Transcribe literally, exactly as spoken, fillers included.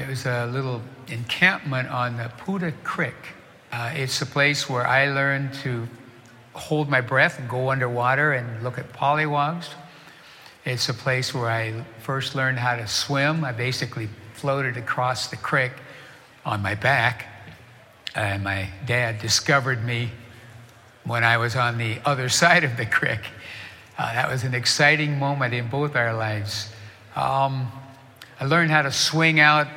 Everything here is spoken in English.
It was a little encampment on the Puda Creek. Uh, it's a place where I learned to hold my breath and go underwater and look at pollywogs. It's a place where I first learned how to swim. I basically floated across the creek on my back. And my dad discovered me when I was on the other side of the creek. Uh, that was an exciting moment in both our lives. Um, I learned how to swing out